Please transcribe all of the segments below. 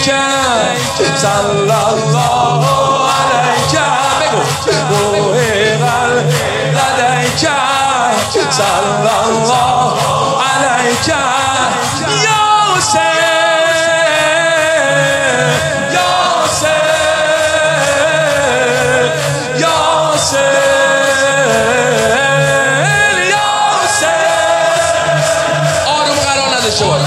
علیک صلی الله علیک بگو روح قلب لدیک صلی الله علیک یا حسین آروم قرار نده شد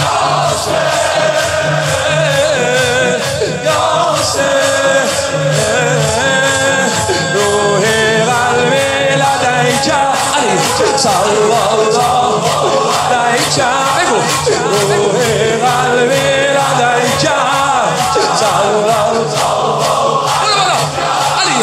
روح قلبی لدیک صلی الله علیک بگو روح قلبی لدیک صلی الله علی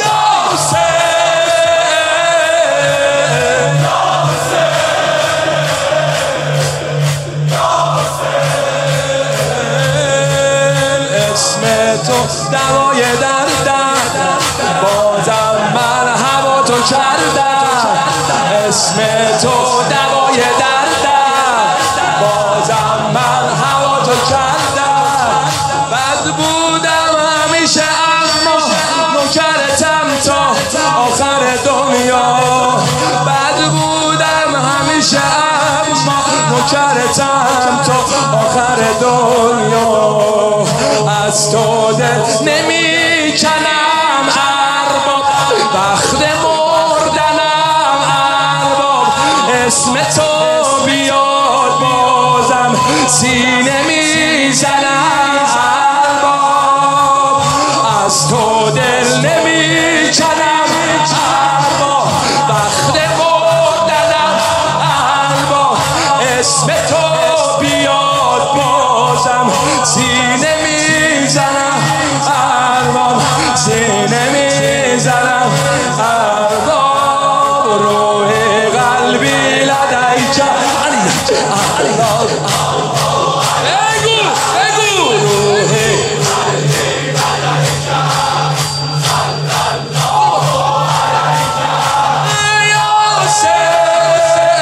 تو دوای دردم بازم من هوا تو کردم اسم تو دوای دردم بازم من هوا تو کردم بد بودم همیشه اما نوکرتم تا آخر دنیا بد بودم همیشه اما نوکرتم تا آخر دنیا از تو دل نمی کنم ارباب وقت مردنم ارباب اسم تو بیاد بازم سینه می زنم ارباب از تو دل نمی کنم ارباب وقت مردنم ارباب اسم تو بیاد بازم سینه می زنم ارباب سینه می زنم ارباب روح قلبی لدیک الله بگو بگو روح قلبی لدیک صلی الله علیک یا حسین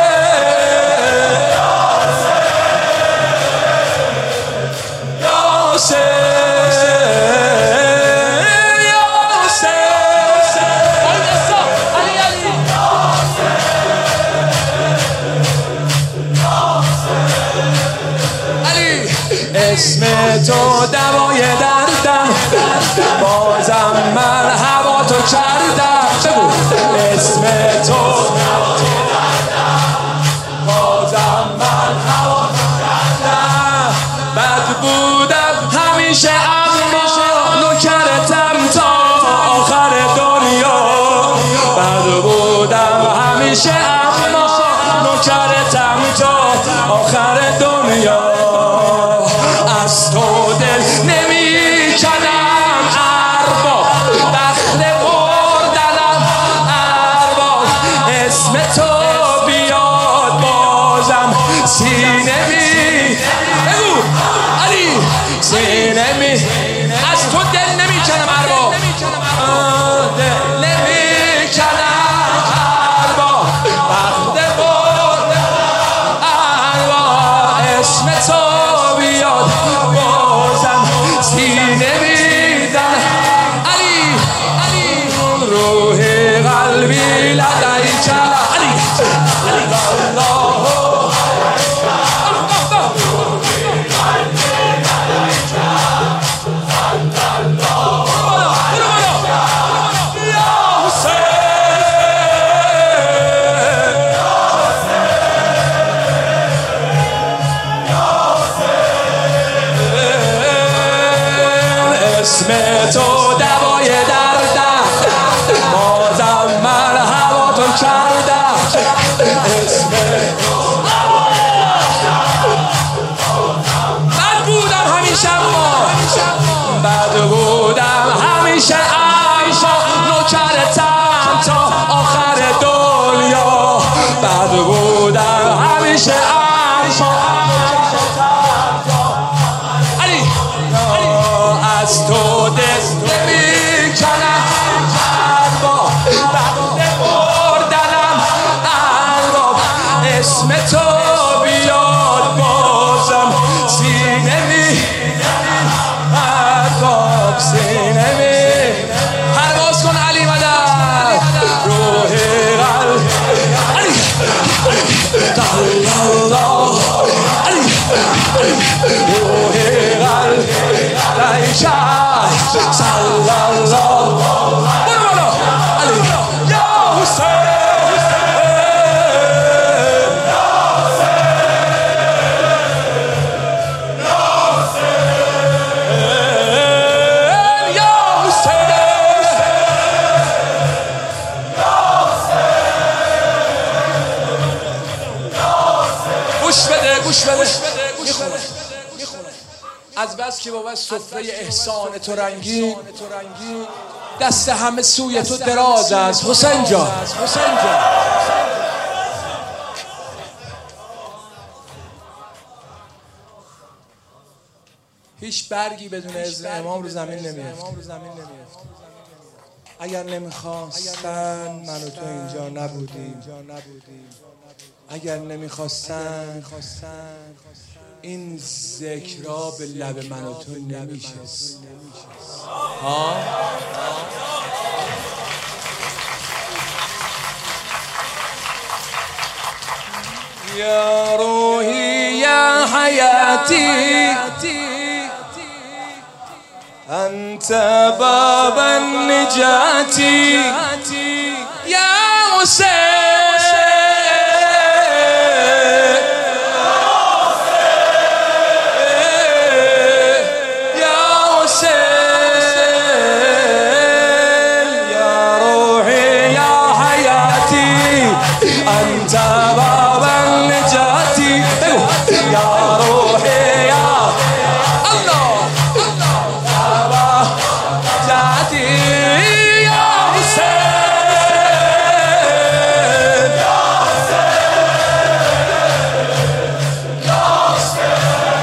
یا اسم تو دوای دردم بازم من هوا تو کردم بگو اسم تو دوای دردم بازم من هوا تو کردم بد بودم همیشه اما نوکرتم تا آخر دنیا بد بودم همیشه اما نوکرتم تا آخر دنیا از تو دل نمی کنم ارباب وقت مردنم ارباب اسم تو بیاد بازم سینه می بگو علی سینه می از تو دل نمی کنم ارباب دل نمی کنم ارباب وقت مردنم ارباب اسم تو بیاد بازم سینه میدن علی علی روح قلبی لدیک علی الله اسم تو دوای دردم بازم من هوا تو کردم اسم تو بد بودم همیشه اما بد بودم همیشه اما نوکرتم تا آخر دنیا بد بودم همیشه اما علی از تو دست روح قلب علیک صلی الله برو بالا علی یا حسین گوش بده از بس که بابا سفره احسان تو رنگی دست همه سوی تو دراز است حسین جان هیچ برگی بدون اذن امام رو زمین نمیفته اگر نمیخواستن من و تو اینجا نبودیم اگر نمیخواستن این ذکرها به لب من و تو نمیشست یا روحی یا حیاتی انت باب النجات یا حسین أنت باب النجاة يا روحي يا الله باب نجاتي يا حسين يا حسين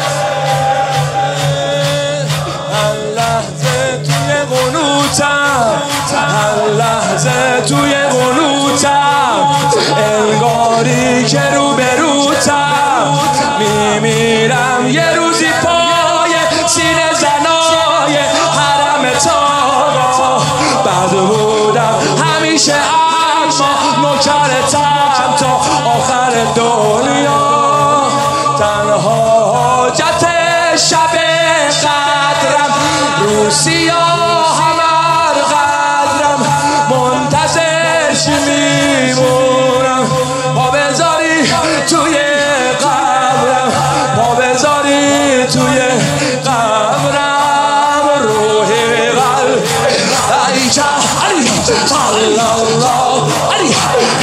اللحظة توی قنوتم اللحظة توی قنوتم انگاری که رو به روتم میمیرم یه روزی پای سینه زنای حرم تاقا بد بودم همیشه اما نوکرتم تا آخر دنیا تنها حاجت شب قدرم رو سیاه همر قدرم منتظر چی میمونم پا بذاری توی قبرم پا بذاری توی قبرم روحی قلب علیک علی صلی الله علی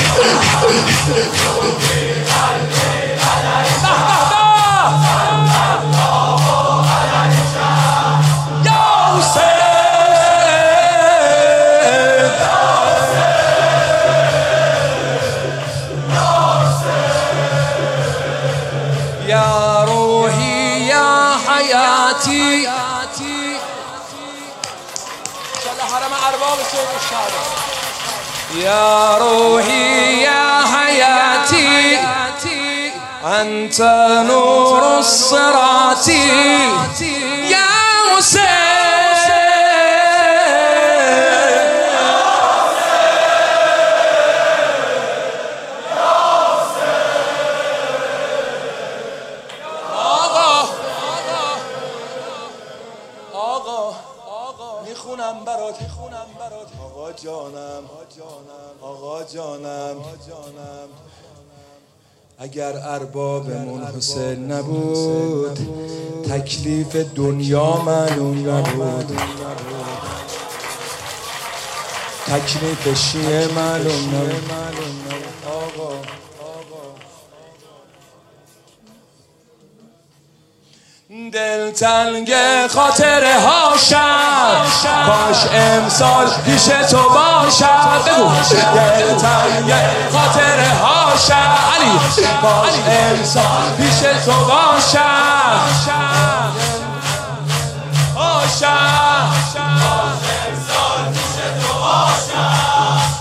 یا روحی یا حیاتی انشاءالله حرم ارباب سید الشهدا یا روحی یا حیاتی انت نور الصراط یا حسین میخونم برات آقا جانم آقا جانم اگر اربابمون حسین نبود تکلیف دنیا معلوم نبود تکلیف شیعه معلوم نبود آقا دل تنگ خاطره هاشم کاش امسال پیش تو باشم بگو دل تنگ خاطره هاشم علی کاش امسال پیش تو باشم باشم کاش امسال پیش تو باشم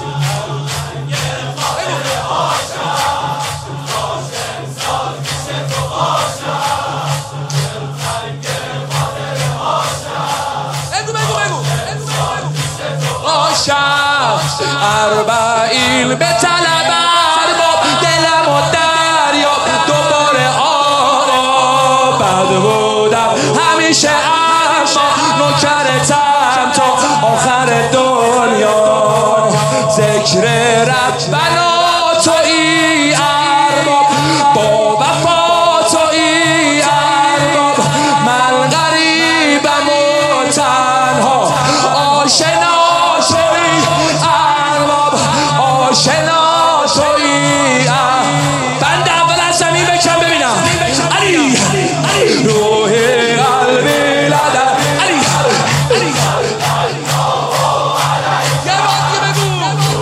اربعین به طلب ارباب دلم و دریا دوباره آقا بد نوکرتم تا آخر دنیا. ذکر ربنا تویی ارباب، با وفا تویی ارباب. من غریبم و تنها، آشنا تویی ارباب، آشنا تویی. بند اول از زمین بکن ببینم. علی روح قلبی لدن علی. یه بار دیگه بگو.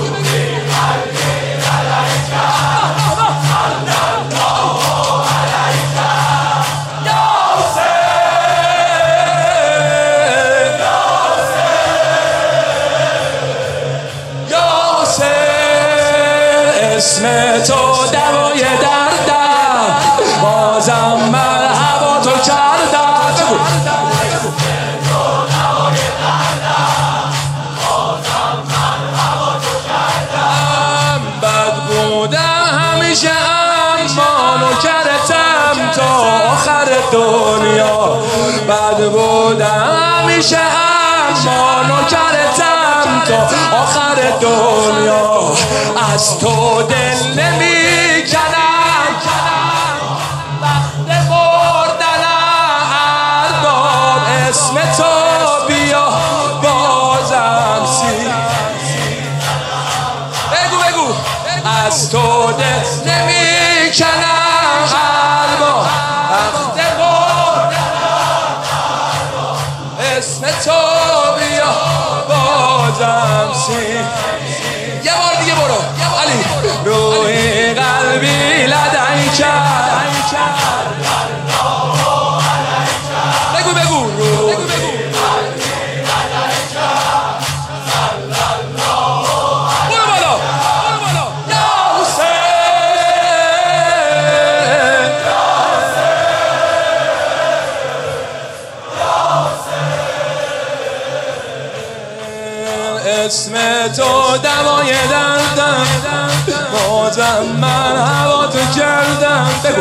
اسم تو دوای دردم، بازم من هوا تو کردم. بد بودم همیشه اما نوکرتم تا آخر دنیا. بد بودم همیشه اما نوکرتم تا آخر دنیا. از تو دل نمیکنم، وقت مردنم ارباب. اسم تو بیا بازم بگو از تو دل نمیکنم ارباب، وقت مردنم ارباب. اسم تو بیا بازم یه بار دیگه برو علی. روح قلبی لدن کرد. بگو روح قلبی لدن کرد. برو بالا یا حسین. اسم تو دوای دردم، بازم من هوا تو کردم. بگو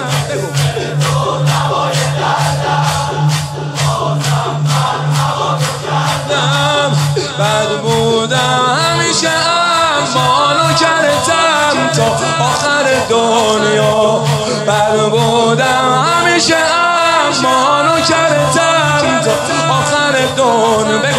بد بودم همیشه اما نوکرتم تا آخر دنیا. بد بودم همیشه اما نوکرتم تا آخر دنیا.